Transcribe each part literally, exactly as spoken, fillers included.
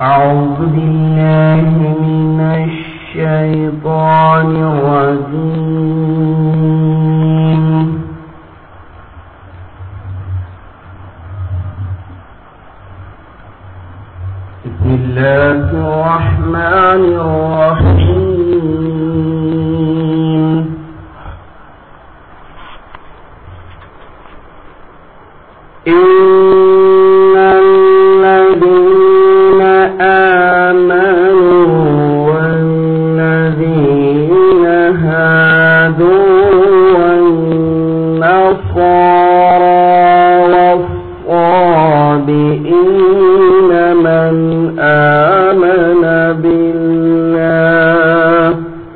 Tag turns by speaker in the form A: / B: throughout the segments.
A: أعوذ بالله من الشيطان الرجيم. بسم الله الرحمن الرحيم. إن الذين آمنوا والذين هادوا والنصارى والصابئين من آمن بالله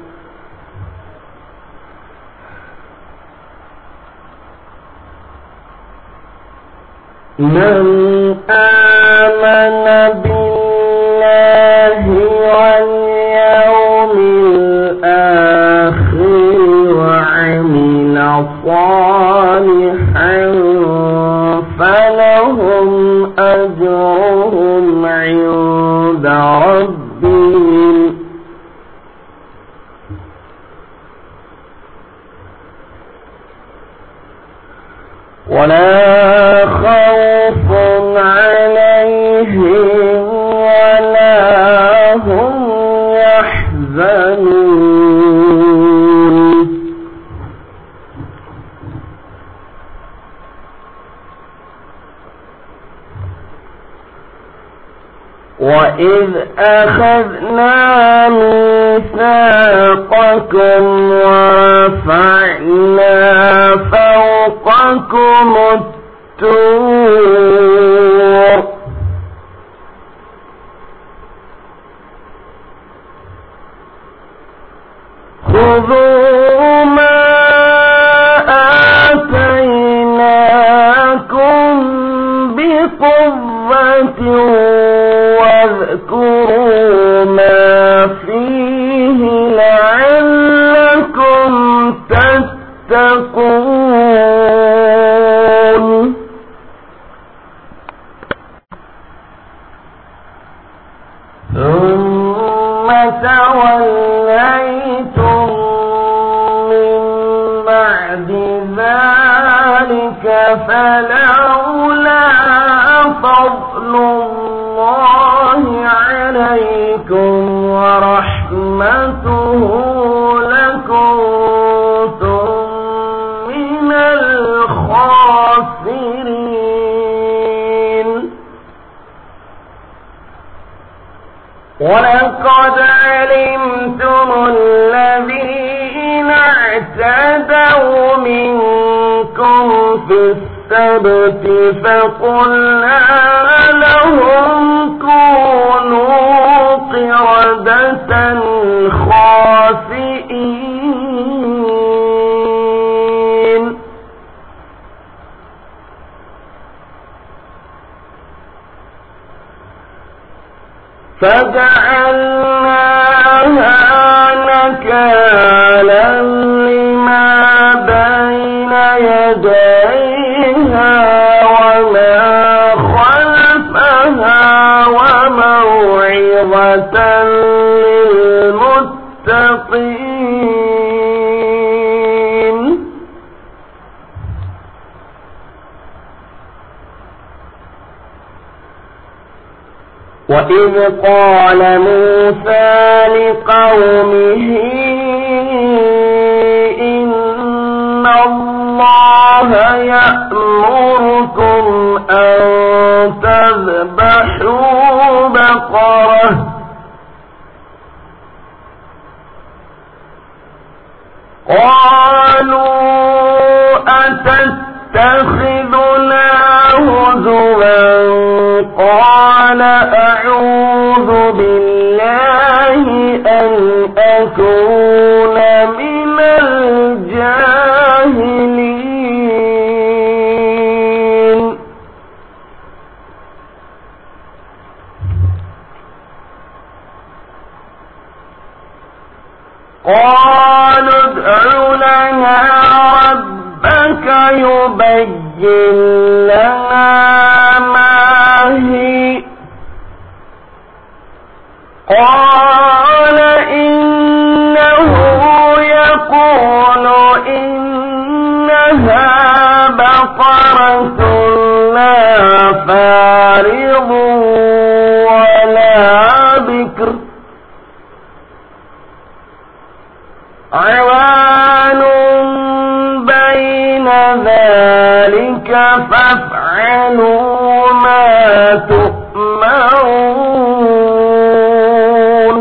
A: من آمن بالله واليوم الآخر وعمل صالحا فلهم أجرهم عند ربهم ولا خوف عليهم ولا هم يحزنون. وإذ أخذنا ميثاقكم ورفعنا فوقكم الطور خذوا ما آتيناكم بقوة واذكروا ما فيه لعلكم تتقون. ثم توليتم من بعد ذلك فلولا فضل الله عليكم ورحمته لكنتم من الخاسرين. ولقد علمتم الذين اعتدوا منكم في السبت فقلنا لهم كونوا قردة خاسئين. فجعلناها نكالا لما بين يديها وما خلفها وموعظة للمتقين. وإذ قال موسى لقومه إن الله يأمركم أن تذبحوا بقرة قالوا أتتخذنا هزوا قال أعوذ بالله أن أكون من الجاهلين. قالوا ادع لنا ربك يبين لنا ما هي قال إنه يقول إنها بقرة لا فارض ولا بكر عوان بين ذلك فافعلوا ما تؤمرون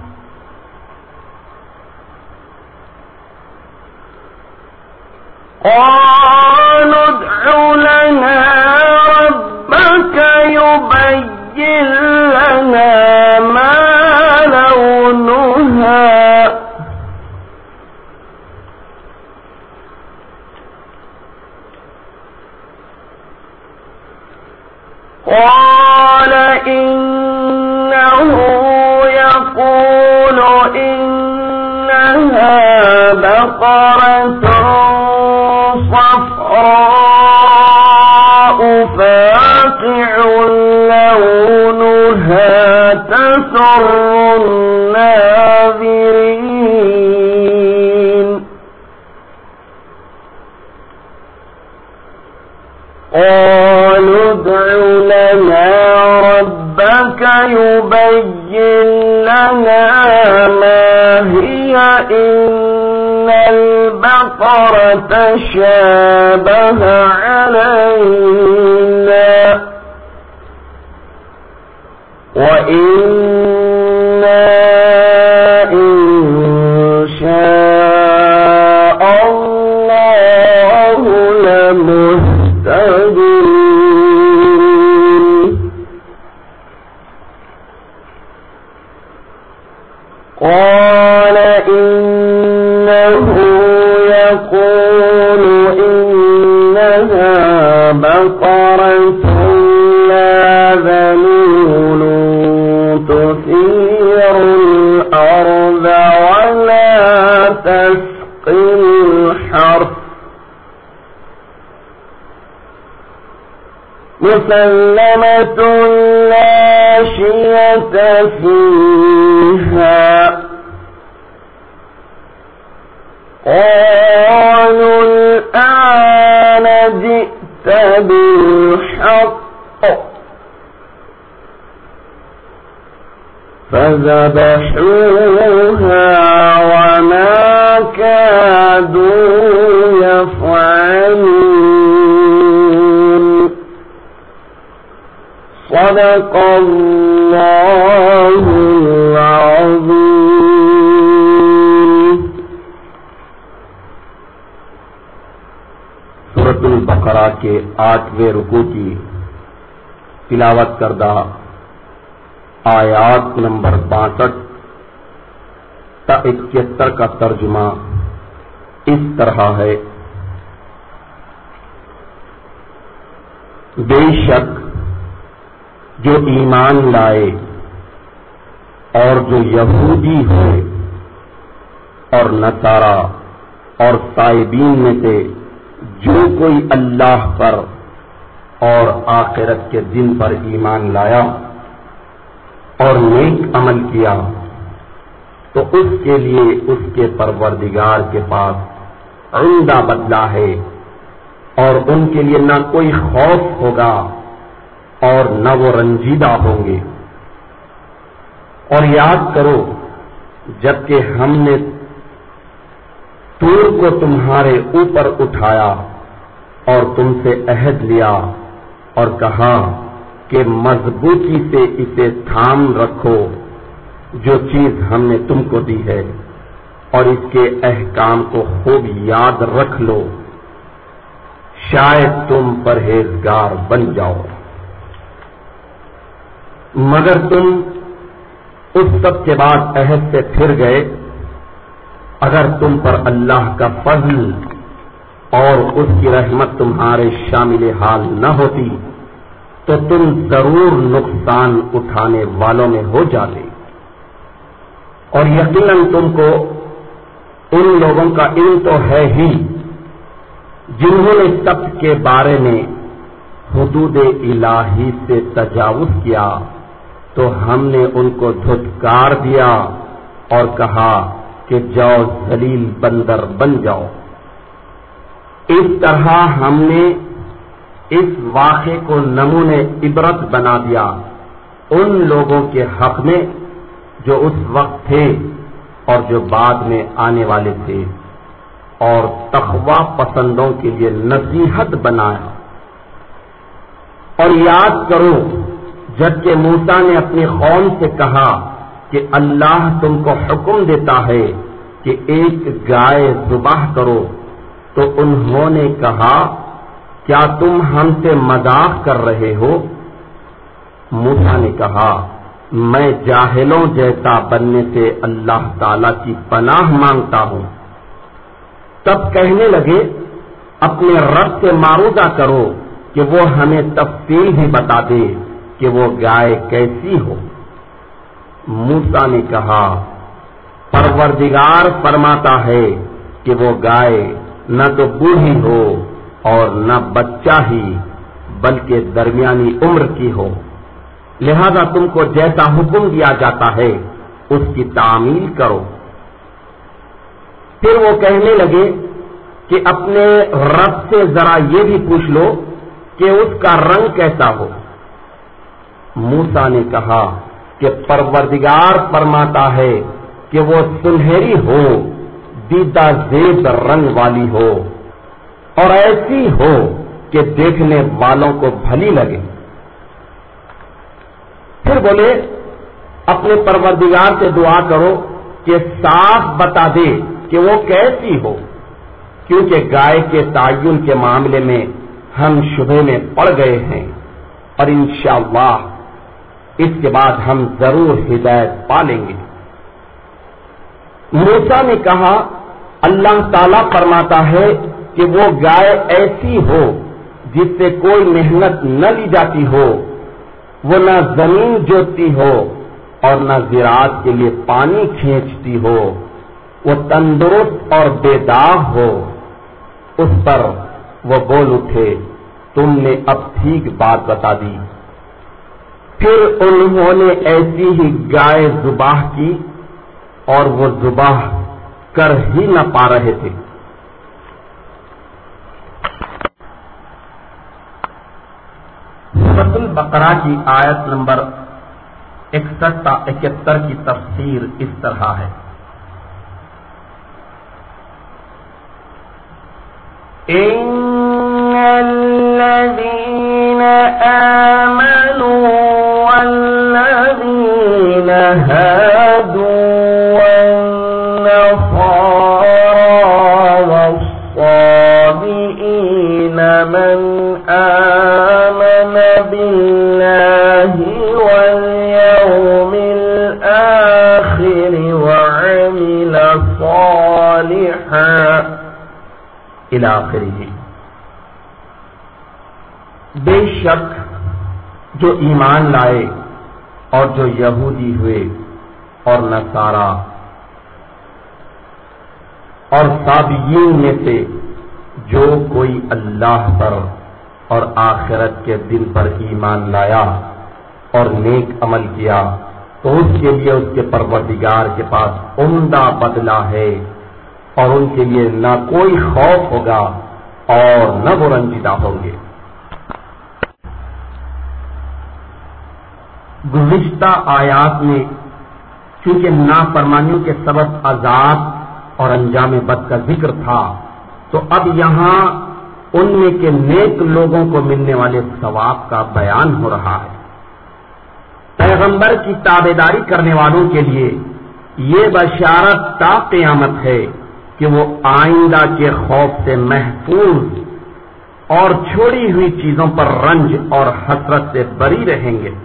A: قالوا ادع لنا ربك يبين لنا ما لونها قال إنه يقول إنها بقرة صفراء فاقع لونها تسر الناظرين قالوا ادع لنا ربك يبين لنا ما هي إن البقرة شابه علينا وإنا إن شاء الله لمهتدون قال إنه يقول إنها بقرة لا ذلول تثير الأرض ولا تسقي الحرث مسلمة لا شية فيها قالوا الآن جئت بالحق فذبحوها وما كادوا يفعلون صدق الله العظيم.
B: سورۃ البقرہ کے آٹھویں رکوع کی تلاوت کردہ آیات نمبر باسٹھ تا اکہتر کا ترجمہ اس طرح ہے: بے شک جو ایمان لائے اور جو یہودی ہوئے اور نصارا اور تائبین میں سے جو کوئی اللہ پر اور آخرت کے دن پر ایمان لایا اور نیک عمل کیا تو اس کے لیے اس کے پروردگار کے پاس عمدہ بدلہ ہے اور ان کے لیے نہ کوئی خوف ہوگا اور نہ وہ رنجیدہ ہوں گے. اور یاد کرو جبکہ ہم نے طور کو تمہارے اوپر اٹھایا اور تم سے عہد لیا اور کہا کہ مضبوطی سے اسے تھام رکھو جو چیز ہم نے تم کو دی ہے اور اس کے احکام کو خوب یاد رکھ لو شاید تم پرہیزگار بن جاؤ. مگر تم اس سب کے بعد عہد سے پھر گئے. اگر تم پر اللہ کا فضل اور اس کی رحمت تمہارے شامل حال نہ ہوتی تو تم ضرور نقصان اٹھانے والوں میں ہو جاتے. اور یقیناً تم کو ان لوگوں کا علم تو ہے ہی جنہوں نے سبت کے بارے میں حدود الہی سے تجاوز کیا تو ہم نے ان کو دھتکار دیا اور کہا کہ جاؤ ذلیل بندر بن جاؤ۔ اس طرح ہم نے اس واقعے کو نمونے عبرت بنا دیا ان لوگوں کے حق میں جو اس وقت تھے اور جو بعد میں آنے والے تھے، اور تقوی پسندوں کے لیے نصیحت بنایا۔ اور یاد کرو جبکہ موسیٰ نے اپنی قوم سے کہا کہ اللہ تم کو حکم دیتا ہے کہ ایک گائے ذبح کرو، تو انہوں نے کہا کیا تم ہم سے مذاق کر رہے ہو؟ موسیٰ نے کہا میں جاہلوں جیسا بننے سے اللہ تعالی کی پناہ مانگتا ہوں۔ تب کہنے لگے اپنے رب سے معروضہ کرو کہ وہ ہمیں تفصیل ہی بتا دے کہ وہ گائے کیسی ہو۔ موسیٰ نے کہا پروردگار فرماتا ہے کہ وہ گائے نہ تو بوڑھی ہو اور نہ بچہ ہی، بلکہ درمیانی عمر کی ہو، لہذا تم کو جیسا حکم دیا جاتا ہے اس کی تعمیل کرو۔ پھر وہ کہنے لگے کہ اپنے رب سے ذرا یہ بھی پوچھ لو کہ اس کا رنگ کیسا ہو۔ موسیٰ نے کہا کہ پروردگار فرماتا ہے کہ وہ سنہری ہو، دیدہ زیب رنگ والی ہو، اور ایسی ہو کہ دیکھنے والوں کو بھلی لگے۔ پھر بولے اپنے پروردگار سے دعا کرو کہ صاف بتا دے کہ وہ کیسی ہو، کیونکہ گائے کے تعین کے معاملے میں ہم شبہ میں پڑ گئے ہیں، اور انشاءاللہ اس کے بعد ہم ضرور ہدایت پالیں گے۔ موسیٰ نے کہا اللہ تعالیٰ فرماتا ہے کہ وہ گائے ایسی ہو جس سے کوئی محنت نہ لی جاتی ہو، وہ نہ زمین جوتتی ہو اور نہ زراعت کے لیے پانی کھینچتی ہو، وہ تندرست اور بے داغ ہو۔ اس پر وہ بول اٹھے تم نے اب ٹھیک بات بتا دی۔ پھر انہوں نے ایسی ہی گائے ذبح کی اور وہ ذبح کر ہی نہ پا رہے تھے۔ سورۃ البقرہ کی آیت نمبر اکسٹھ تا اکہتر کی تفسیر اس طرح ہے،
A: إن الذين آمنوا والذين هادوا والنصارى والصابئين من آمن بالله واليوم الآخر وعمل صالحا
B: إلى آخره۔ بے شک جو ایمان لائے اور جو یہودی ہوئے اور نصارا اور صابئین میں سے جو کوئی اللہ پر اور آخرت کے دن پر ایمان لایا اور نیک عمل کیا تو اس کے لیے اس کے پروردگار کے پاس عمدہ بدلہ ہے، اور ان کے لیے نہ کوئی خوف ہوگا اور نہ وہ رنجیدہ ہوں گے۔ گزشتہ آیات میں چونکہ نافرمانیوں کے سبب عذاب اور انجام بد کا ذکر تھا، تو اب یہاں ان میں کے نیک لوگوں کو ملنے والے ثواب کا بیان ہو رہا ہے۔ پیغمبر کی تابعداری کرنے والوں کے لیے یہ بشارت تا قیامت ہے کہ وہ آئندہ کے خوف سے محفوظ اور چھوڑی ہوئی چیزوں پر رنج اور حسرت سے بری رہیں گے۔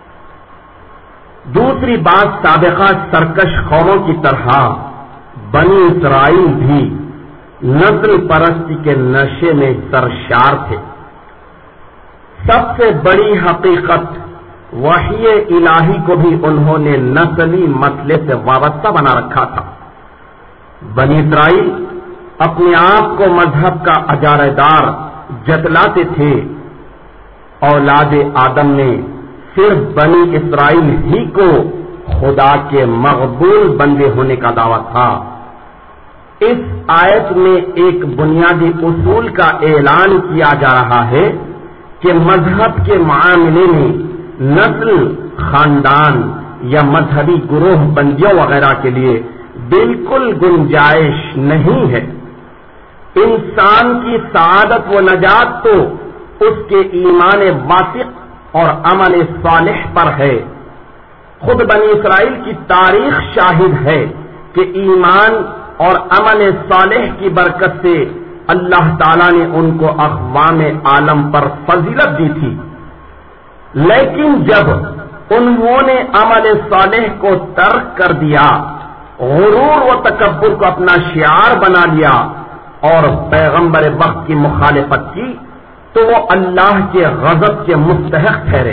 B: دوسری بات، سابقہ سرکش قوموں کی طرح بنی اسرائیل بھی نسل پرستی کے نشے میں سرشار تھے۔ سب سے بڑی حقیقت وحی الہی کو بھی انہوں نے نسلی مسئلے سے وابستہ بنا رکھا تھا۔ بنی اسرائیل اپنے آپ کو مذہب کا اجارہ دار جتلاتے تھے۔ اولاد آدم نے صرف بنی اسرائیل ہی کو خدا کے مقبول بندے ہونے کا دعویٰ تھا۔ اس آیت میں ایک بنیادی اصول کا اعلان کیا جا رہا ہے کہ مذہب کے معاملے میں نسل، خاندان یا مذہبی گروہ بندیوں وغیرہ کے لیے بالکل گنجائش نہیں ہے۔ انسان کی سعادت و نجات تو اس کے ایمان واثق اور عمل صالح پر ہے۔ خود بنی اسرائیل کی تاریخ شاہد ہے کہ ایمان اور عمل صالح کی برکت سے اللہ تعالیٰ نے ان کو اقوام عالم پر فضیلت دی تھی، لیکن جب انہوں نے عمل صالح کو ترک کر دیا، غرور و تکبر کو اپنا شعار بنا لیا اور پیغمبر وقت کی مخالفت کی تو وہ اللہ کے غضب کے مستحق ٹھہرے۔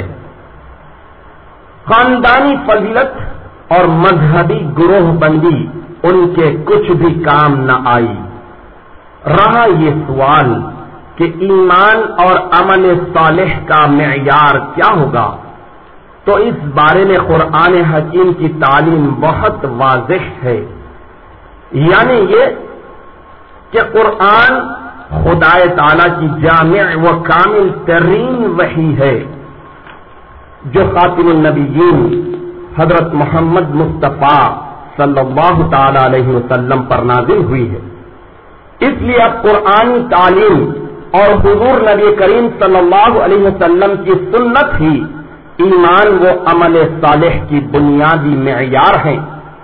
B: خاندانی فضیلت اور مذہبی گروہ بندی ان کے کچھ بھی کام نہ آئی۔ رہا یہ سوال کہ ایمان اور عمل صالح کا معیار کیا ہوگا، تو اس بارے میں قرآن حکیم کی تعلیم بہت واضح ہے، یعنی یہ کہ قرآن خدا تعالی کی جامع و کامل ترین وحی ہے جو خاتم النبیین حضرت محمد مصطفیٰ صلی اللہ تعالی علیہ وسلم پر نازل ہوئی ہے۔ اس لیے اب قرآنی تعلیم اور حضور نبی کریم صلی اللہ علیہ وسلم کی سنت ہی ایمان و عمل صالح کی بنیادی معیار ہیں۔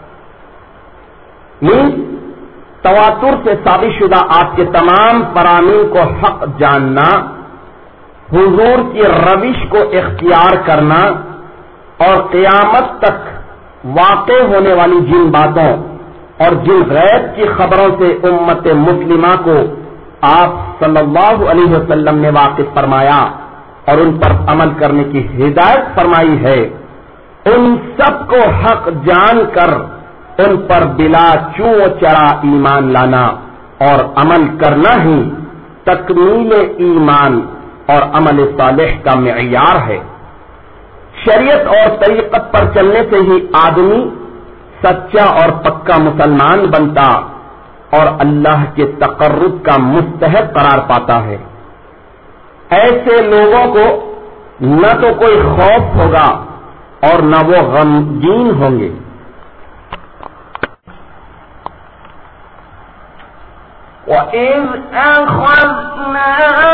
B: نیز تواتر سے ثابت شدہ آپ کے تمام فرامین کو حق جاننا، حضور کی روش کو اختیار کرنا اور قیامت تک واقع ہونے والی جن باتوں اور جن غیب کی خبروں سے امت مسلمہ کو آپ صلی اللہ علیہ وسلم نے واقف فرمایا اور ان پر عمل کرنے کی ہدایت فرمائی ہے، ان سب کو حق جان کر ان پر بلا چوں و چرا ایمان لانا اور عمل کرنا ہی تکمیل ایمان اور عمل صالح کا معیار ہے۔ شریعت اور طریقت پر چلنے سے ہی آدمی سچا اور پکا مسلمان بنتا اور اللہ کے تقرب کا مستحق قرار پاتا ہے۔ ایسے لوگوں کو نہ تو کوئی خوف ہوگا اور نہ وہ غمگین ہوں گے۔
A: وَإِذْ أَخَذْنَا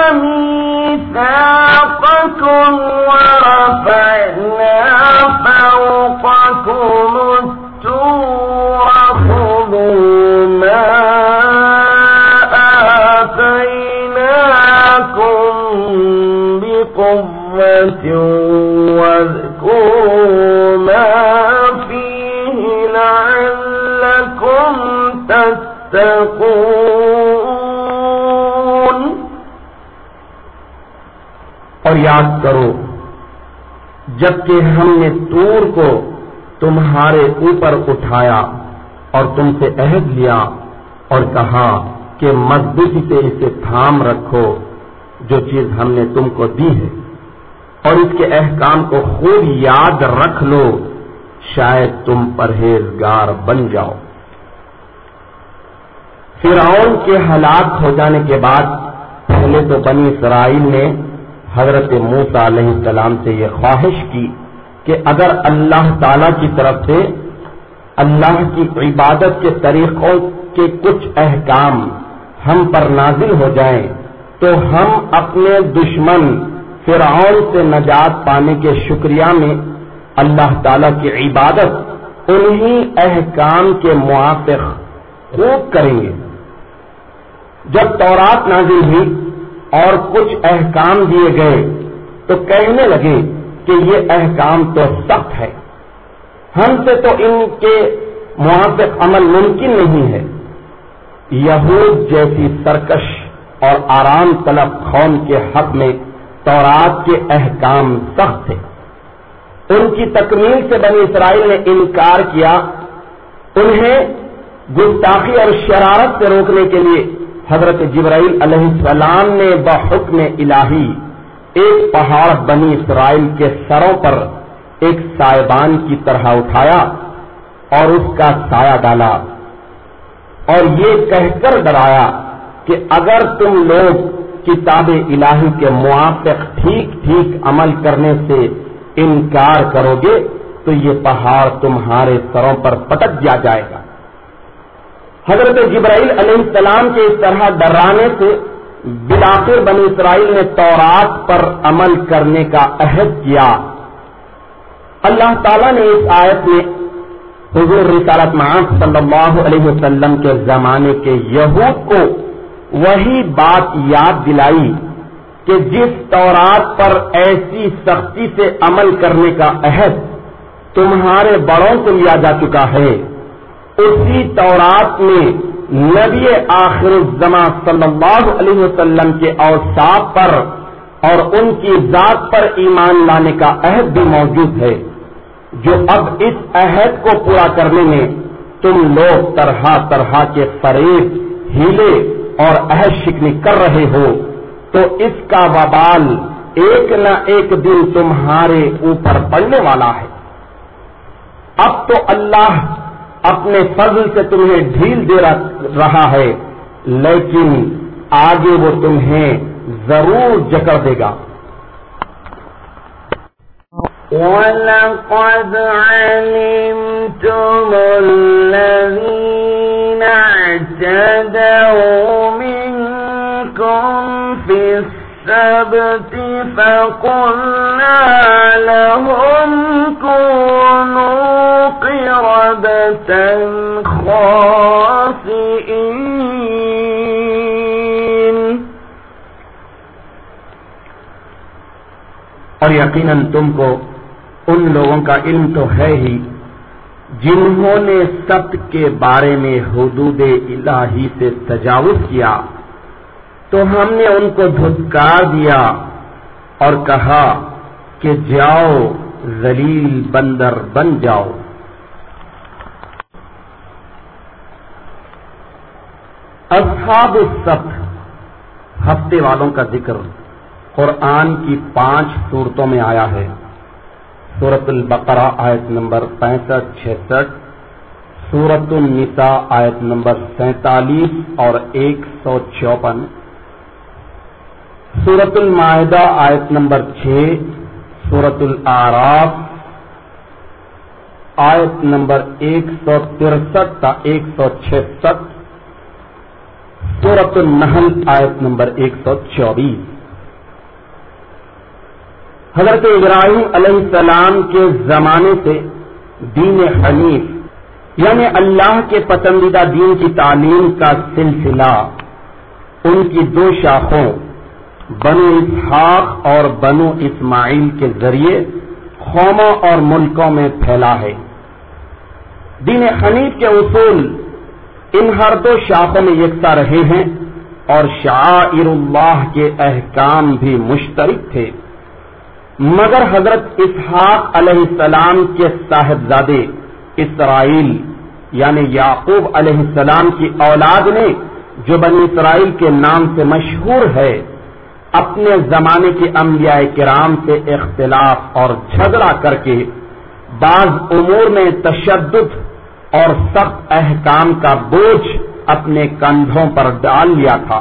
A: مِيثَاقَكُمْ وَرَفَعْنَا فَوْقَكُمُ الطُّورَ خُذُوا مَا آتَيْنَاكُمْ بِقُوَّةٍ وَاذْكُرُوا مَا فِيهِ لَعَلَّكُمْ تَتَّقُونَ۔
B: اور یاد کرو جبکہ ہم نے طور کو تمہارے اوپر اٹھایا اور تم سے عہد لیا اور کہا کہ مضبوطی سے اسے تھام رکھو جو چیز ہم نے تم کو دی ہے، اور اس کے احکام کو خوب یاد رکھ لو، شاید تم پرہیزگار بن جاؤ۔ فرعون کے ہلاک ہو جانے کے بعد پہلے تو بنی اسرائیل نے حضرت موسیٰ علیہ السلام سے یہ خواہش کی کہ اگر اللہ تعالی کی طرف سے اللہ کی عبادت کے طریقوں کے کچھ احکام ہم پر نازل ہو جائیں تو ہم اپنے دشمن فرعون سے نجات پانے کے شکریہ میں اللہ تعالی کی عبادت انہی احکام کے موافق خوب کریں گے۔ جب تورات نازل ہوئی اور کچھ احکام دیے گئے تو کہنے لگے کہ یہ احکام تو سخت ہے، ہم سے تو ان کے موافق عمل ممکن نہیں ہے۔ یہود جیسی سرکش اور آرام طلب قوم کے حق میں تورات کے احکام سخت تھے، ان کی تکمیل سے بنی اسرائیل نے انکار کیا۔ انہیں گستاخی اور شرارت سے روکنے کے لیے حضرت جبرائیل علیہ السلام نے بحکم الہی ایک پہاڑ بنی اسرائیل کے سروں پر ایک سائبان کی طرح اٹھایا اور اس کا سایہ ڈالا اور یہ کہہ کر ڈرایا کہ اگر تم لوگ کتاب الہی کے موافق ٹھیک ٹھیک عمل کرنے سے انکار کرو گے تو یہ پہاڑ تمہارے سروں پر پٹک دیا جائے گا۔ حضرت جبرائیل علیہ السلام کے اس طرح ڈرانے سے بالآخر بنی اسرائیل نے تورات پر عمل کرنے کا عہد کیا۔ اللہ تعالیٰ نے اس آیت میں حضور رسالت مآب صلی اللہ علیہ وسلم کے زمانے کے یہود کو وہی بات یاد دلائی کہ جس تورات پر ایسی سختی سے عمل کرنے کا عہد تمہارے بڑوں سے لیا جا چکا ہے، اسی تورات میں نبی آخر الزماں صلی اللہ علیہ وسلم کے اوصاف پر اور ان کی ذات پر ایمان لانے کا عہد بھی موجود ہے، جو اب اس عہد کو پورا کرنے میں تم لوگ طرح طرح کے فریب، ہیلے اور عہد شکنی کر رہے ہو، تو اس کا وبال ایک نہ ایک دن تمہارے اوپر پڑنے والا ہے۔ اب تو اللہ اپنے فضل سے تمہیں ڈھیل دے رہا ہے، لیکن آگے وہ تمہیں ضرور جکڑ دے گا۔
A: وَلَقَدْ عَلِمْتُمُ الَّذِينَ اعْتَدَوْا مِنكُمْ فِي السَّبْتِ فَقُلْنَا لَهُمْ كُونُوا قِرَدَةً خَاسِئِينَ۔
B: اور یقیناً تم کو ان لوگوں کا علم تو ہے ہی جنہوں نے سبت کے بارے میں حدود الہی سے تجاوز کیا، تو ہم نے ان کو دھتکار دیا اور کہا کہ جاؤ ذلیل بندر بن جاؤ۔ اصحاب السبت ہفتے والوں کا ذکر قرآن کی پانچ صورتوں میں آیا ہے۔ سورۃ البقرہ آیت نمبر پینسٹھ چھسٹھ، سورۃ النساء آیت نمبر سینتالیس اور ایک سو چوپن، سورۃ المائدہ آیت نمبر چھ، سورۃ الاعراف آیت نمبر ایک سو ترسٹھ تا ایک سو چھسٹھ، سورۃ النحل آیت نمبر ایک سو چوبیس۔ حضرت ابراہیم علیہ السلام کے زمانے سے دین حنیف یعنی اللہ کے پسندیدہ دین کی تعلیم کا سلسلہ ان کی دو شاخوں بنو اسحاق اور بنو اسماعیل کے ذریعے قوموں اور ملکوں میں پھیلا ہے۔ دین حنیف کے اصول ان ہر دو شاخوں میں یکساں رہے ہیں اور شعائر اللہ کے احکام بھی مشترک تھے، مگر حضرت اسحاق علیہ السلام کے صاحبزادے اسرائیل یعنی یعقوب علیہ السلام کی اولاد نے، جو بنی اسرائیل کے نام سے مشہور ہے، اپنے زمانے کے انبیاء کرام سے اختلاف اور جھگڑا کر کے بعض امور میں تشدد اور سخت احکام کا بوجھ اپنے کندھوں پر ڈال لیا تھا۔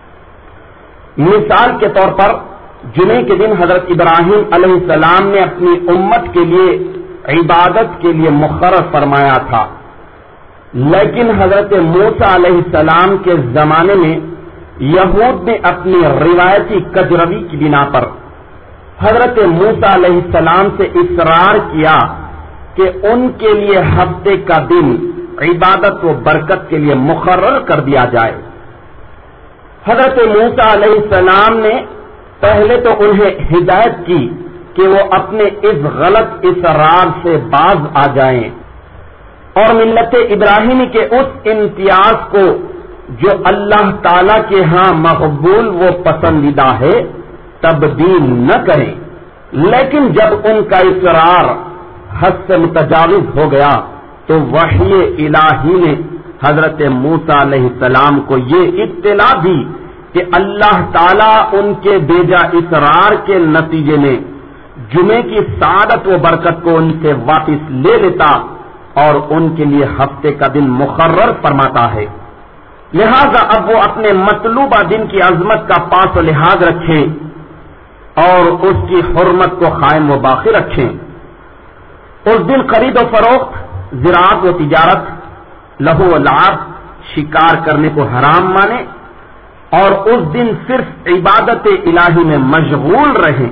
B: مثال کے طور پر جمعے کے دن حضرت ابراہیم علیہ السلام نے اپنی امت کے لیے عبادت کے لیے مقرر فرمایا تھا، لیکن حضرت موسیٰ علیہ السلام کے زمانے میں یہود نے اپنی روایتی کجروی کی بنا پر حضرت موسیٰ علیہ السلام سے اصرار کیا کہ ان کے لیے ہفتے کا دن عبادت و برکت کے لیے مقرر کر دیا جائے۔ حضرت موسیٰ علیہ السلام نے پہلے تو انہیں ہدایت کی کہ وہ اپنے اس غلط اصرار سے باز آ جائیں اور ملت ابراہیمی کے اس امتیاز کو جو اللہ تعالی کے ہاں مقبول و پسندیدہ ہے تبدیل نہ کریں، لیکن جب ان کا اصرار حد سے متجاوز ہو گیا تو وحی الہی نے حضرت موسیٰ علیہ السلام کو یہ اطلاع دی کہ اللہ تعالیٰ ان کے بیجا اصرار کے نتیجے میں جمعے کی سعادت و برکت کو ان سے واپس لے لیتا اور ان کے لیے ہفتے کا دن مقرر فرماتا ہے. لہذا اب وہ اپنے مطلوبہ دن کی عظمت کا پاس و لحاظ رکھیں اور اس کی حرمت کو قائم و باقی رکھیں. اس دن خرید و فروخت، زراعت و تجارت، لہو و لعب، شکار کرنے کو حرام مانے اور اس دن صرف عبادت الہی میں مشغول رہیں.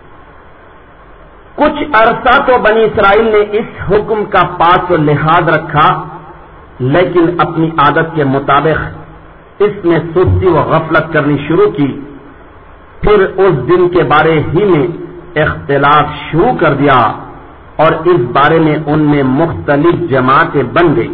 B: کچھ عرصہ تو بنی اسرائیل نے اس حکم کا پاس و لحاظ رکھا، لیکن اپنی عادت کے مطابق اس میں سستی و غفلت کرنی شروع کی. پھر اس دن کے بارے ہی میں اختلاف شروع کر دیا اور اس بارے میں ان میں مختلف جماعتیں بن گئی.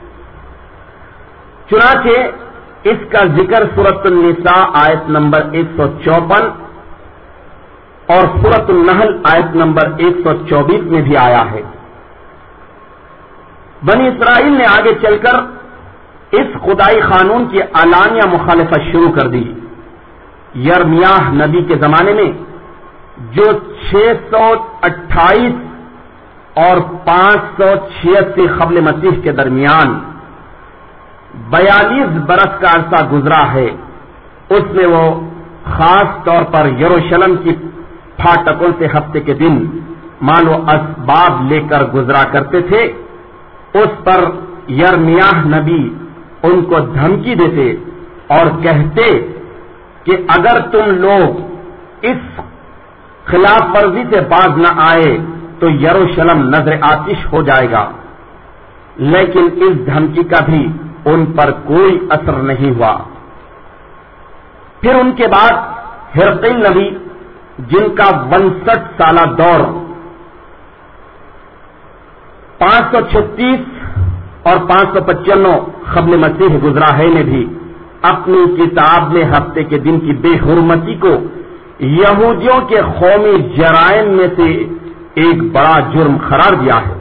B: چنانچہ اس کا ذکر سورۃ النساء آیت نمبر ایک سو چوپن اور سورۃ النحل آیت نمبر ایک سو چوبیس میں بھی آیا ہے. بنی اسرائیل نے آگے چل کر اس خدائی قانون کی اعلانیہ مخالفت شروع کر دی. یرمیاہ نبی کے زمانے میں جو چھ سو اٹھائیس اور پانچ سو چھیاسی قبل مسیح کے درمیان بیالیس برس کا عرصہ گزرا ہے، اس میں وہ خاص طور پر یروشلم کی پھاٹکوں سے ہفتے کے دن مال و اسباب لے کر گزرا کرتے تھے. اس پر یرمیاہ نبی ان کو دھمکی دیتے اور کہتے کہ اگر تم لوگ اس خلاف ورزی سے باز نہ آئے تو یروشلم نذر آتش ہو جائے گا. لیکن اس دھمکی کا بھی ان پر کوئی اثر نہیں ہوا. پھر ان کے بعد ہرقل نبی، جن کا انسٹھ سالہ دور پانچ سو چھتیس اور پانچ سو پچانو قبل مسیح گزرا ہے، نے بھی اپنی کتاب میں ہفتے کے دن کی بے حرمتی کو یہودیوں کے قومی جرائم میں سے ایک بڑا جرم قرار دیا ہے.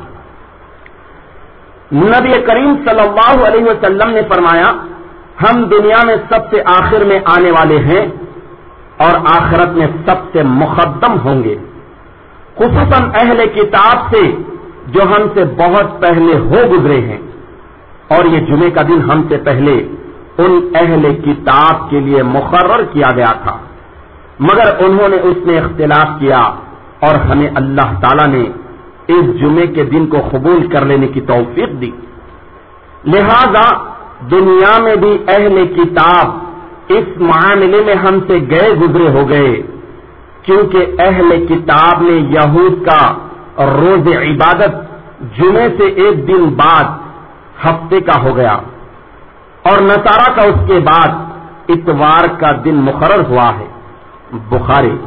B: نبی کریم صلی اللہ علیہ وسلم نے فرمایا، ہم دنیا میں سب سے آخر میں آنے والے ہیں اور آخرت میں سب سے مقدم ہوں گے، خصوصاً اہل کتاب سے جو ہم سے بہت پہلے ہو گزرے ہیں. اور یہ جمعے کا دن ہم سے پہلے ان اہل کتاب کے لیے مقرر کیا گیا تھا، مگر انہوں نے اس میں اختلاف کیا اور ہمیں اللہ تعالی نے اس جمعے کے دن کو قبول کر لینے کی توفیق دی. لہذا دنیا میں بھی اہل کتاب اس معاملے میں ہم سے گئے گزرے ہو گئے، کیونکہ اہل کتاب نے یہود کا روز عبادت جمعے سے ایک دن بعد ہفتے کا ہو گیا اور نصارہ کا اس کے بعد اتوار کا دن مقرر ہوا ہے. بخاری.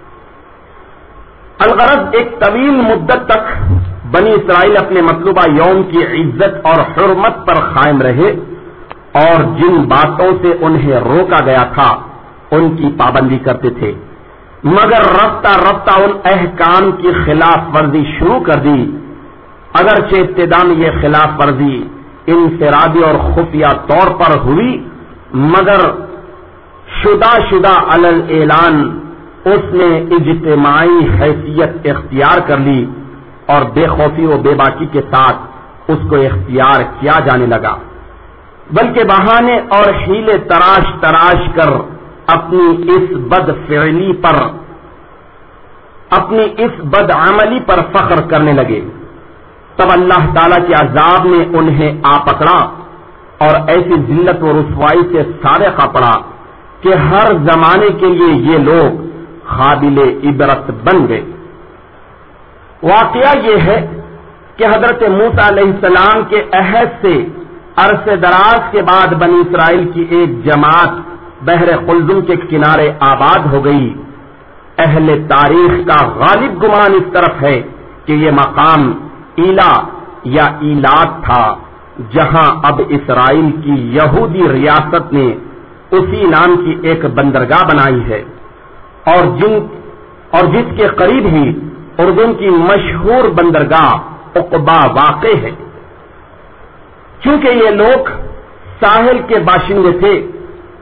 B: الغرض ایک طویل مدت تک بنی اسرائیل اپنے مطلوبہ یوم کی عزت اور حرمت پر قائم رہے اور جن باتوں سے انہیں روکا گیا تھا ان کی پابندی کرتے تھے، مگر رفتہ رفتہ ان احکام کی خلاف ورزی شروع کر دی. اگرچہ ابتدا میں یہ خلاف ورزی انفرادی اور خفیہ طور پر ہوئی، مگر شدہ شدہ علی اعلان اس نے اجتماعی حیثیت اختیار کر لی اور بے خوفی و بے باکی کے ساتھ اس کو اختیار کیا جانے لگا، بلکہ بہانے اور حیلے تراش تراش کر اپنی اس بد فعلی پر اپنی اس بد عملی پر فخر کرنے لگے. تب اللہ تعالی کے عذاب نے انہیں آ پکڑا اور ایسی ذلت و رسوائی سے سابقہ پڑا کہ ہر زمانے کے لیے یہ لوگ قابل عبرت بن گئے. واقعہ یہ ہے کہ حضرت موسیٰ علیہ السلام کے عہد سے عرصے دراز کے بعد بنی اسرائیل کی ایک جماعت بحر قلزم کے کنارے آباد ہو گئی. اہل تاریخ کا غالب گمان اس طرف ہے کہ یہ مقام ایلا یا ایلات تھا، جہاں اب اسرائیل کی یہودی ریاست نے اسی نام کی ایک بندرگاہ بنائی ہے اور جن اور جس کے قریب ہی اردن کی مشہور بندرگاہ عقبہ واقع ہے. چونکہ یہ لوگ ساحل کے باشندے تھے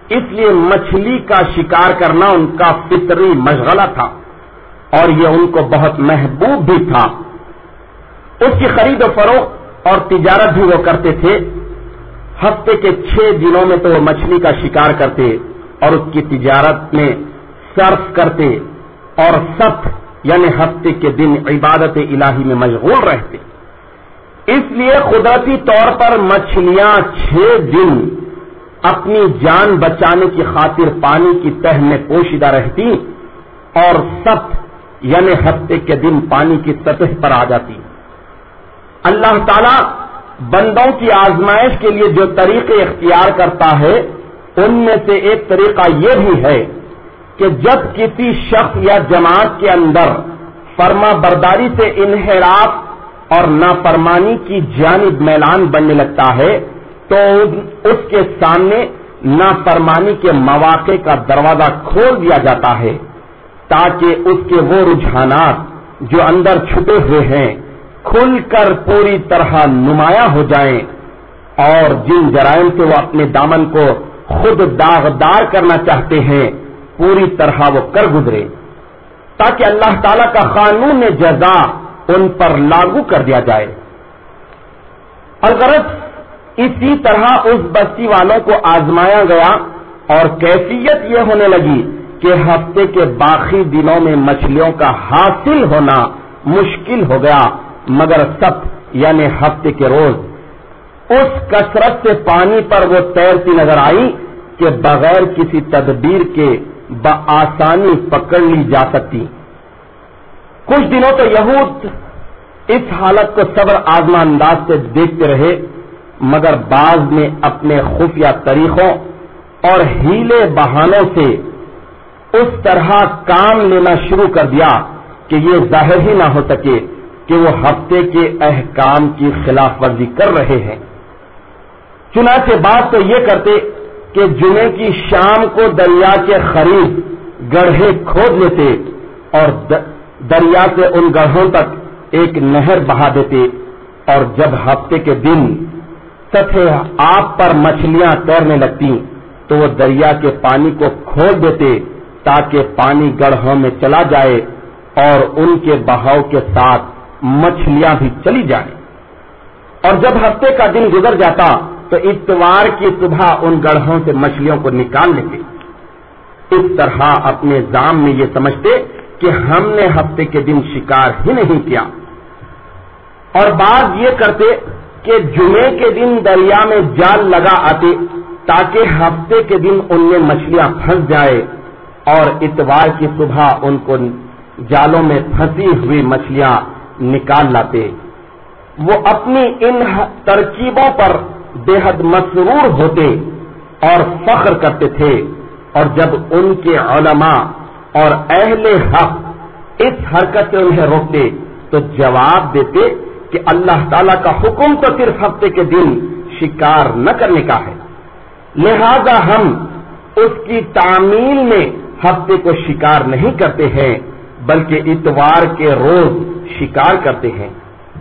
B: اس لیے مچھلی کا شکار کرنا ان کا فطری مشغلہ تھا اور یہ ان کو بہت محبوب بھی تھا. اس کی خرید و فروخت اور تجارت بھی وہ کرتے تھے. ہفتے کے چھ دنوں میں تو وہ مچھلی کا شکار کرتے اور اس کی تجارت میں صرف کرتے اور سب یعنی ہفتے کے دن عبادت الہی میں مشغول رہتے. اس لیے قدرتی طور پر مچھلیاں چھ دن اپنی جان بچانے کی خاطر پانی کی تہ میں پوشیدہ رہتی اور سب یعنی ہفتے کے دن پانی کی سطح پر آ جاتی. اللہ تعالی بندوں کی آزمائش کے لیے جو طریقے اختیار کرتا ہے ان میں سے ایک طریقہ یہ بھی ہے کہ جب کسی شخص یا جماعت کے اندر فرما برداری سے انحراف اور نافرمانی کی جانب میلان بننے لگتا ہے تو اس کے سامنے نافرمانی کے مواقع کا دروازہ کھول دیا جاتا ہے تاکہ اس کے وہ رجحانات جو اندر چھپے ہوئے ہیں کھل کر پوری طرح نمایاں ہو جائیں اور جن جرائم سے وہ اپنے دامن کو خود داغدار کرنا چاہتے ہیں پوری طرح وہ کر گزرے تاکہ اللہ تعالی کا قانون جزا ان پر لاگو کر دیا جائے. الغرض اسی طرح اس بستی والوں کو آزمایا گیا اور کیفیت یہ ہونے لگی کہ ہفتے کے باقی دنوں میں مچھلیوں کا حاصل ہونا مشکل ہو گیا مگر سب یعنی ہفتے کے روز اس کثرت سے پانی پر وہ تیرتی نظر آئی کہ بغیر کسی تدبیر کے بآسانی پکڑ لی جا سکتی. کچھ دنوں تو یہود اس حالت کو صبر آزما انداز سے دیکھتے رہے مگر بعض نے اپنے خفیہ طریقوں اور ہیلے بہانوں سے اس طرح کام لینا شروع کر دیا کہ یہ ظاہر ہی نہ ہو سکے کہ وہ ہفتے کے احکام کی خلاف ورزی کر رہے ہیں. چنانچہ بات تو یہ کرتے کہ جمعے کی شام کو دریا کے قریب گڑھے کھود لیتے اور دریا سے ان گڑھوں تک ایک نہر بہا دیتے اور جب ہفتے کے دن سطح آب پر مچھلیاں تیرنے لگتی تو وہ دریا کے پانی کو کھول دیتے تاکہ پانی گڑھوں میں چلا جائے اور ان کے بہاؤ کے ساتھ مچھلیاں بھی چلی جائیں. اور جب ہفتے کا دن گزر جاتا تو اتوار کی صبح ان گڑھوں سے مچھلیوں کو نکال لیتے. اس طرح اپنے ذام میں یہ سمجھتے کہ ہم نے ہفتے کے دن شکار ہی نہیں کیا. اور بعض یہ کرتے کہ جمعے کے دن دریا میں جال لگا آتے تاکہ ہفتے کے دن ان میں مچھلیاں پھنس جائے اور اتوار کی صبح ان کو جالوں میں پھنسی ہوئی مچھلیاں نکال لاتے. وہ اپنی ان ترکیبوں پر بے حد مسرور ہوتے اور فخر کرتے تھے اور جب ان کے علماء اور اہل حق اس حرکت سے انہیں روکتے تو جواب دیتے کہ اللہ تعالیٰ کا حکم تو صرف ہفتے کے دن شکار نہ کرنے کا ہے لہذا ہم اس کی تعمیل میں ہفتے کو شکار نہیں کرتے ہیں بلکہ اتوار کے روز شکار کرتے ہیں.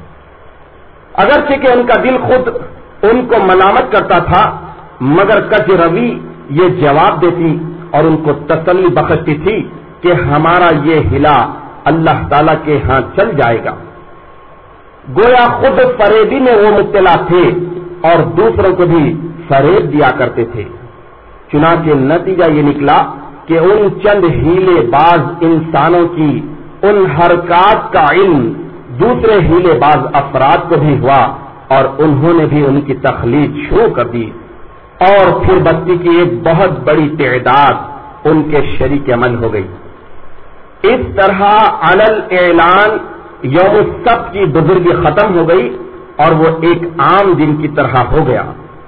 B: اگرچہ کہ ان کا دل خود ان کو ملامت کرتا تھا مگر کج روی یہ جواب دیتی اور ان کو تسلی بخشتی تھی کہ ہمارا یہ ہلا اللہ تعالیٰ کے ہاں چل جائے گا. گویا خود فریبی میں وہ مبتلا تھے اور دوسروں کو بھی فریب دیا کرتے تھے. چنانچہ نتیجہ یہ نکلا کہ ان چند ہیلے باز انسانوں کی ان حرکات کا علم دوسرے ہیلے باز افراد کو بھی ہوا اور انہوں نے بھی ان کی تخلیق شروع کر دی اور پھر بستی کی ایک بہت بڑی تعداد ان کے شریک عمل ہو گئی. اس طرح علل اعلان یوم السبت کی بزرگی ختم ہو گئی اور وہ ایک عام دن کی طرح ہو گیا.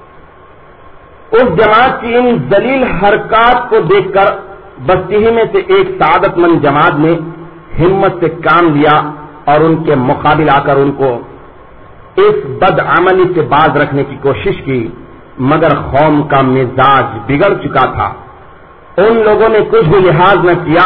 B: اس جماعت کی ان ذلیل حرکات کو دیکھ کر بستی ہی میں سے ایک سعادت مند جماعت نے ہمت سے کام لیا اور ان کے مقابل آ کر ان کو اس بد عملی سے باز رکھنے کی کوشش کی مگر قوم کا مزاج بگڑ چکا تھا. ان لوگوں نے کچھ بھی لحاظ نہ کیا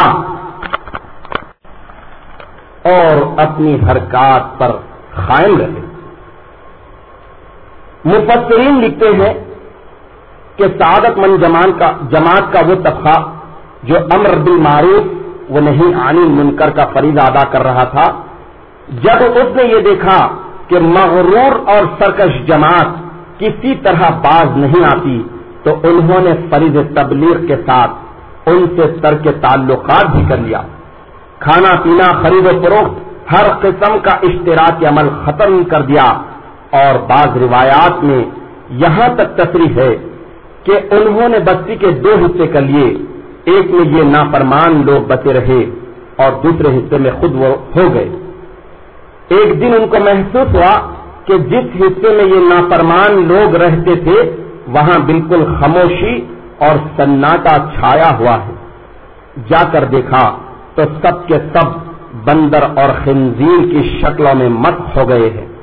B: اور اپنی حرکات پر قائم رہے. مفسرین لکھتے ہیں کہ سعادت مند جماعت کا جماعت کا وہ طبقہ جو امر بالمعروف و نہی عن المنکر کا فریضہ ادا کر رہا تھا، جب اس نے یہ دیکھا کہ مغرور اور سرکش جماعت کسی طرح باز نہیں آتی، تو انہوں نے فریض تبلیغ کے ساتھ ان سے ترک تعلقات بھی کر لیا۔ کھانا پینا، خرید و فروخت، ہر قسم کا اشتراکی عمل ختم کر دیا، اور بعض روایات میں یہاں تک تصریح ہے کہ انہوں نے بستی کے دو حصے کر لیے، ایک میں یہ نافرمان لوگ بچے رہے اور دوسرے حصے میں خود وہ ہو گئے۔ ایک دن ان کو محسوس ہوا کہ جس حصے میں یہ نافرمان لوگ رہتے تھے وہاں بالکل خاموشی اور سناٹا چھایا ہوا ہے۔ جا کر دیکھا تو سب کے سب بندر اور خنزیر کی شکلوں میں مسخ ہو گئے ہیں۔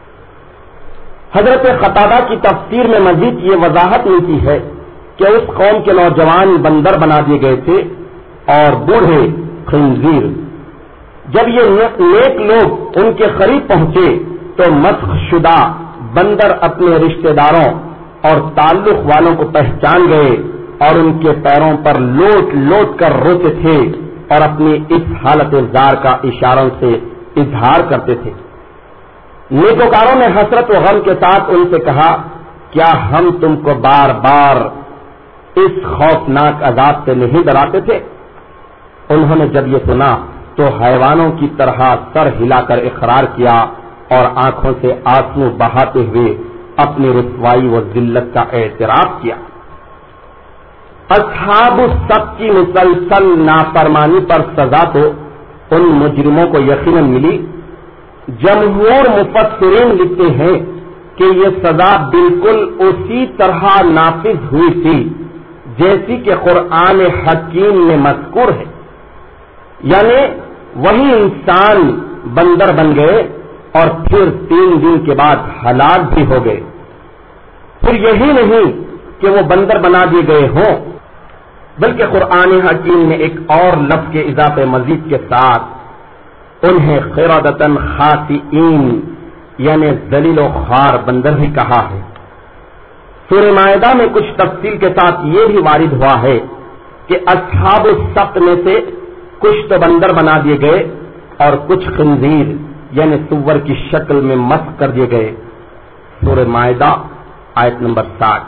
B: حضرت قتادہ کی تفسیر میں مزید یہ وضاحت ملتی ہے کہ اس قوم کے نوجوان بندر بنا دیے گئے تھے اور بوڑھے خنزیر۔ جب یہ نیک لوگ ان کے قریب پہنچے تو مسخ شدہ بندر اپنے رشتہ داروں اور تعلق والوں کو پہچان گئے اور ان کے پیروں پر لوٹ لوٹ کر روتے تھے اور اپنی اس حالت زار کا اشاروں سے اظہار کرتے تھے۔ نیکوکاروں نے حسرت و غم کے ساتھ ان سے کہا، کیا ہم تم کو بار بار اس خوفناک عذاب سے نہیں ڈراتے تھے؟ انہوں نے جب یہ سنا تو حیوانوں کی طرح سر ہلا کر اقرار کیا اور آنکھوں سے آنسو بہاتے ہوئے اپنی رسوائی و ذلت کا اعتراف کیا۔ اصحاب السبت کی مسلسل نافرمانی پر سزا تو ان مجرموں کو یقیناً ملی۔ جمہور مفسرین لکھتے ہیں کہ یہ سزا بالکل اسی طرح نافذ ہوئی تھی جیسی کہ قرآن حکیم میں مذکور ہے، یعنی وہی انسان بندر بن گئے اور پھر تین دن کے بعد ہلاک بھی ہو گئے۔ پھر یہی نہیں کہ وہ بندر بنا دیے گئے ہوں، بلکہ قرآن حکیم نے ایک اور لفظ کے اضافے مزید کے ساتھ انہیں قردۃ خاسئین یعنی ذلیل و خوار بندر بھی کہا ہے۔ سورہ مائدہ میں کچھ تفصیل کے ساتھ یہ بھی وارد ہوا ہے کہ اصحاب السبت میں سے کچھ تو بندر بنا دیے گئے اور کچھ خنزیر یعنی سور کی شکل میں مسخ کر دیے گئے۔ سورہ مائدہ آیت نمبر ساٹھ۔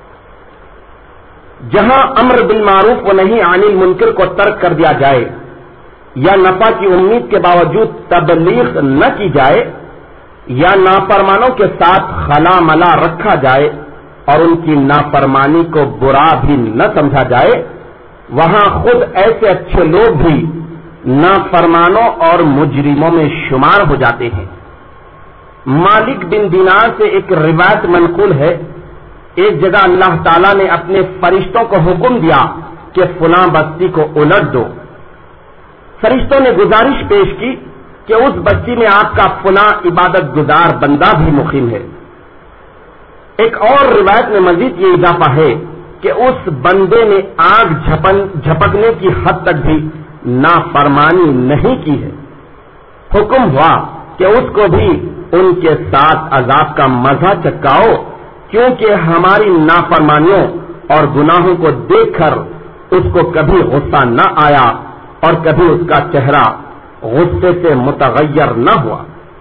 B: جہاں امر بالمعروف و نہی عن المنکر کو ترک کر دیا جائے یا نفع کی امید کے باوجود تبلیغ نہ کی جائے یا نافرمانوں کے ساتھ خلا ملا رکھا جائے اور ان کی نافرمانی کو برا بھی نہ سمجھا جائے، وہاں خود ایسے اچھے لوگ بھی نافرمانوں اور مجرموں میں شمار ہو جاتے ہیں۔ مالک بن دینار سے ایک روایت منقول ہے، ایک جگہ اللہ تعالیٰ نے اپنے فرشتوں کو حکم دیا کہ فلاں بستی کو الٹ دو۔ فرشتوں نے گزارش پیش کی کہ اس بستی میں آپ کا فلاں عبادت گزار بندہ بھی مقیم ہے۔ ایک اور روایت میں مزید یہ اضافہ ہے کہ اس بندے نے آگ جھپن جھپکنے کی حد تک بھی نافرمانی نہیں کی ہے۔ حکم ہوا کہ اس کو بھی ان کے ساتھ عذاب کا مزہ چکھاؤ، کیونکہ ہماری نافرمانیوں اور گناہوں کو دیکھ کر اس کو کبھی غصہ نہ آیا اور کبھی اس کا چہرہ غصے سے متغیر نہ ہوا۔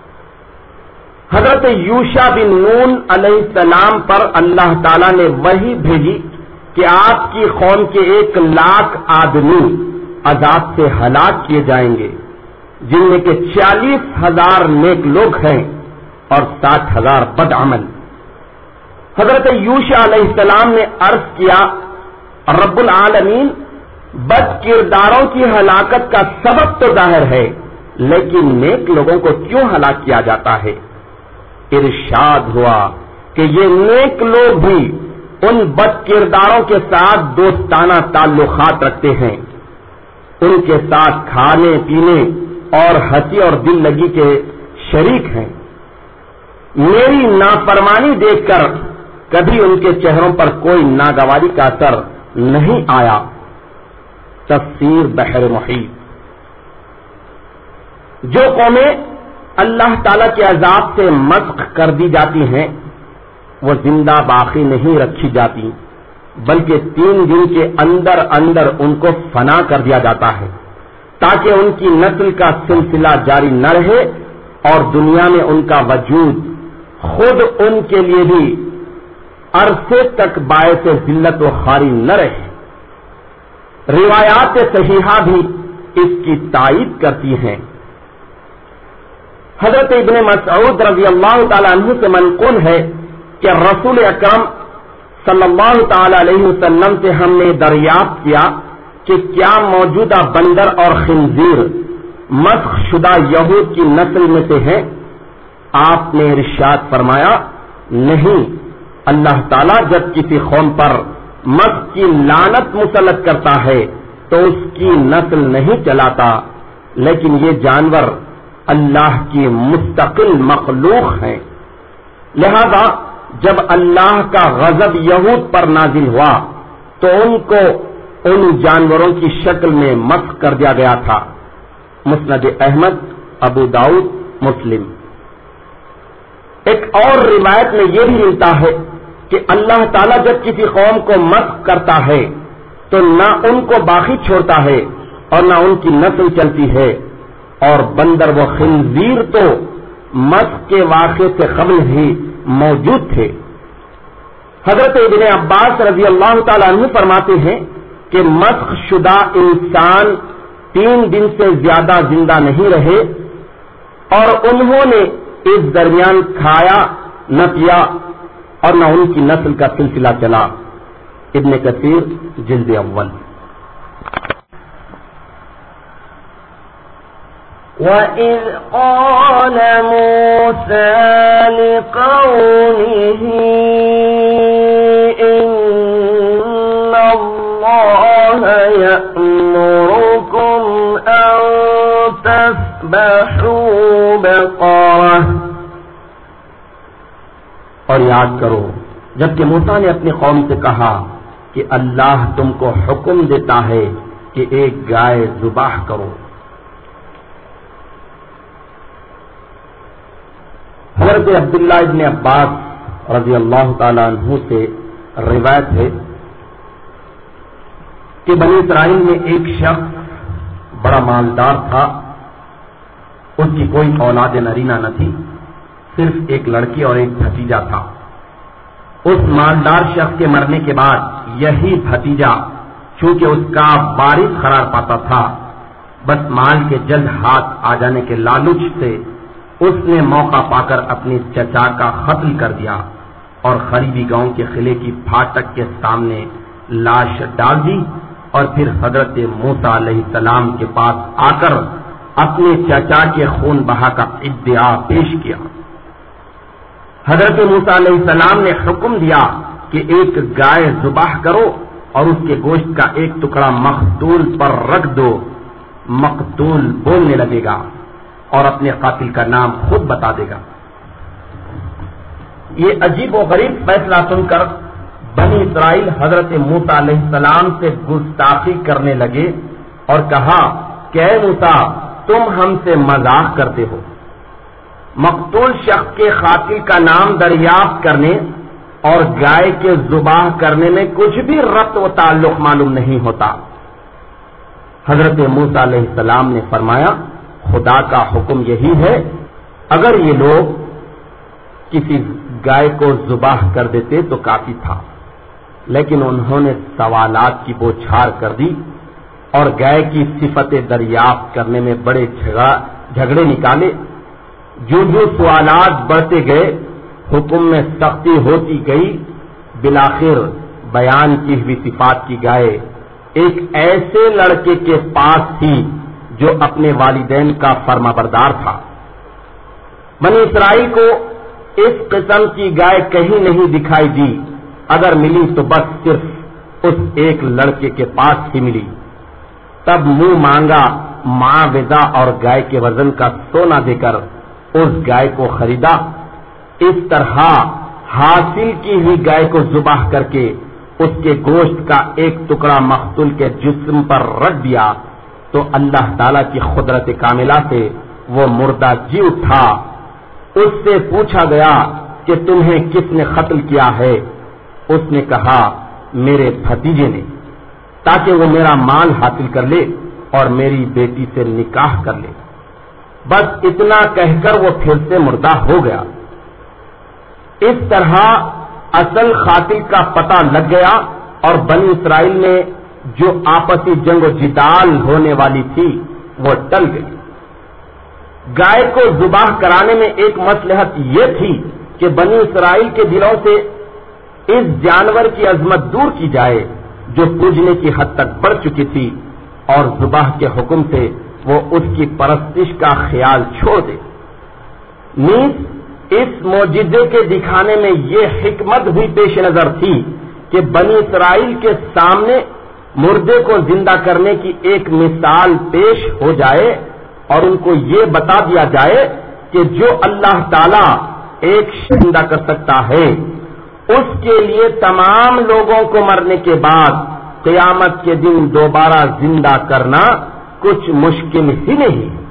B: حضرت یوشع بن نون علیہ السلام پر اللہ تعالیٰ نے وحی بھیجی کہ آپ کی قوم کے ایک لاکھ آدمی عذاب سے ہلاک کیے جائیں گے، جن میں کہ چالیس ہزار نیک لوگ ہیں اور ساٹھ ہزار بد عمل۔ حضرت یوشع علیہ السلام نے عرض کیا، رب العالمین، بد کرداروں کی ہلاکت کا سبب تو ظاہر ہے، لیکن نیک لوگوں کو کیوں ہلاک کیا جاتا ہے؟ ارشاد ہوا کہ یہ نیک لوگ بھی ان بد کرداروں کے ساتھ دوستانہ تعلقات رکھتے ہیں، ان کے ساتھ کھانے پینے اور ہنسی اور دل لگی کے شریک ہیں۔ میری نافرمانی دیکھ کر کبھی ان کے چہروں پر کوئی ناگواری کا اثر نہیں آیا۔ تفسیر بحر محیط۔ جو قومیں اللہ تعالی کے عذاب سے مسخ کر دی جاتی ہیں وہ زندہ باقی نہیں رکھی جاتی، بلکہ تین دن کے اندر اندر ان کو فنا کر دیا جاتا ہے تاکہ ان کی نسل کا سلسلہ جاری نہ رہے اور دنیا میں ان کا وجود خود ان کے لیے بھی عرصے تک باعث ذلت و خواری نہ رہے۔ روایات صحیحہ بھی اس کی تائید کرتی ہیں۔ حضرت ابن مسعود رضی اللہ تعالی عنہ سے منقول ہے کہ رسول اکرم صلی اللہ تعالی علیہ وسلم سے ہم نے دریافت کیا کہ کیا موجودہ بندر اور خنزیر مسخ شدہ یہود کی نسل میں سے ہیں؟ آپ نے ارشاد فرمایا، نہیں، اللہ تعالیٰ جب کسی قوم پر مسخ کی لعنت مسلط کرتا ہے تو اس کی نسل نہیں چلاتا، لیکن یہ جانور اللہ کی مستقل مخلوق ہیں۔ لہذا جب اللہ کا غضب یہود پر نازل ہوا تو ان کو ان جانوروں کی شکل میں مسخ کر دیا گیا تھا۔ مسند احمد، ابو داؤد، مسلم۔ ایک اور روایت میں یہ بھی ملتا ہے کہ اللہ تعالیٰ جب کسی قوم کو مسخ کرتا ہے تو نہ ان کو باقی چھوڑتا ہے اور نہ ان کی نسل چلتی ہے، اور بندر و خنزیر تو مسخ کے واقعے سے قبل ہی موجود تھے۔ حضرت ابن عباس رضی اللہ تعالیٰ عنہ فرماتے ہیں کہ مسخ شدہ انسان تین دن سے زیادہ زندہ نہیں رہے اور انہوں نے اس درمیان کھایا نہ پیا اور نہ ان کی نسل کا سلسلہ چلا۔ ابن کثیر جلد اول۔
A: وَإِذْ قَالَ مُوسَى لِقَوْمِهِ إِنَّ اللَّهَ يَأْمُرُكُمْ أَن تَذْبَحُوا بَقَرَةً۔
B: اور یاد کرو جبکہ موسیٰ نے اپنی قوم سے کہا کہ اللہ تم کو حکم دیتا ہے کہ ایک گائے ذبح کرو۔ حضرت عبداللہ ابن عباس رضی اللہ تعالی عنہ سے روایت ہے کہ بنی اسرائیل میں ایک شخص بڑا مالدار تھا، اس کی کوئی اولاد نرینہ نہ تھی، صرف ایک لڑکی اور ایک بھتیجا تھا۔ اس مالدار شخص کے مرنے کے بعد یہی بھتیجا چونکہ اس کا وارث قرار پاتا تھا، بس مال کے جلد ہاتھ آ جانے کے لالچ سے اس نے موقع پا کر اپنے چچا کا قتل کر دیا اور قریبی گاؤں کے قلعے کی پھاٹک کے سامنے لاش ڈال دی اور پھر حضرت موسیٰ علیہ السلام کے پاس آ کر اپنے چچا کے خون بہا کا ادعا پیش کیا۔ حضرت موسیٰ علیہ السلام نے حکم دیا کہ ایک گائے ذبح کرو اور اس کے گوشت کا ایک ٹکڑا مقتول پر رکھ دو۔ مقتول بولنے لگے گا اور اپنے قاتل کا نام خود بتا دے گا۔ یہ عجیب و غریب فیصلہ سن کر بنی اسرائیل حضرت موسیٰ علیہ السلام سے گستاخی کرنے لگے اور کہا کہ اے موسیٰ، تم ہم سے مذاق کرتے ہو، مقتول شخص کے قاتل کا نام دریافت کرنے اور گائے کے ذبح کرنے میں کچھ بھی ربط و تعلق معلوم نہیں ہوتا۔ حضرت موسیٰ علیہ السلام نے فرمایا، خدا کا حکم یہی ہے، اگر یہ لوگ کسی گائے کو ذبح کر دیتے تو کافی تھا، لیکن انہوں نے سوالات کی بوچھار کر دی اور گائے کی صفتیں دریافت کرنے میں بڑے جھگڑے نکالے۔ جو جو سوالات بڑھتے گئے حکم میں سختی ہوتی گئی، بالآخر بیان کی ہوئی صفات کی گائے ایک ایسے لڑکے کے پاس تھی جو اپنے والدین کا فرما بردار تھا۔ بنی اسرائیل کو اس قسم کی گائے کہیں نہیں دکھائی دی، اگر ملی تو بس صرف اس ایک لڑکے کے پاس ہی ملی۔ تب منہ مانگا معاوضہ اور گائے کے وزن کا سونا دے کر اس گائے کو خریدا۔ اس طرح حاصل کی ہوئی گائے کو ذبح کر کے اس کے گوشت کا ایک ٹکڑا مقتول کے جسم پر رکھ دیا تو اللہ تعالی کی قدرت کاملہ سے وہ مردہ جی اٹھا۔ اس سے پوچھا گیا کہ تمہیں کس نے قتل کیا ہے؟ اس نے کہا میرے بھتیجے نے تاکہ وہ میرا مال حاصل کر لے اور میری بیٹی سے نکاح کر لے. بس اتنا کہہ کر وہ پھر سے مردہ ہو گیا. اس طرح اصل قاتل کا پتہ لگ گیا اور بنی اسرائیل میں جو آپسی جنگ و جدال ہونے والی تھی وہ ٹل گئی. گائے کو ذبح کرانے میں ایک مصلحت یہ تھی کہ بنی اسرائیل کے دلوں سے اس جانور کی عظمت دور کی جائے جو پوجنے کی حد تک بڑھ چکی تھی اور ذبح کے حکم سے وہ اس کی پرستش کا خیال چھوڑ دے. نیز اس معجزے کے دکھانے میں یہ حکمت بھی پیش نظر تھی کہ بنی اسرائیل کے سامنے مردے کو زندہ کرنے کی ایک مثال پیش ہو جائے اور ان کو یہ بتا دیا جائے کہ جو اللہ تعالی ایک زندہ کر سکتا ہے اس کے لیے تمام لوگوں کو مرنے کے بعد قیامت کے دن دوبارہ زندہ کرنا کچھ مشکل ہی نہیں.